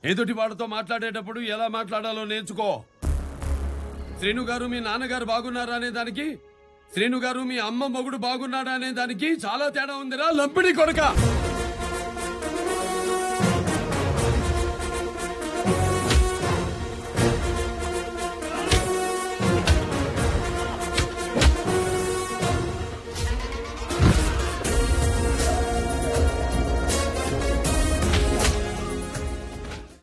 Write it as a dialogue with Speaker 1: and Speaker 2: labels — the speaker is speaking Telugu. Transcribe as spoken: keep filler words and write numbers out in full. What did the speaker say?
Speaker 1: ఎదుటి వాడితో మాట్లాడేటప్పుడు ఎలా మాట్లాడాలో నేర్చుకో. శ్రీను గారు మీ నాన్నగారు బాగున్నారా అనే దానికి, శ్రీను గారు మీ అమ్మ మొగుడు బాగున్నాడా అనే దానికి చాలా తేడా ఉందిరా లంపిడి కొడక.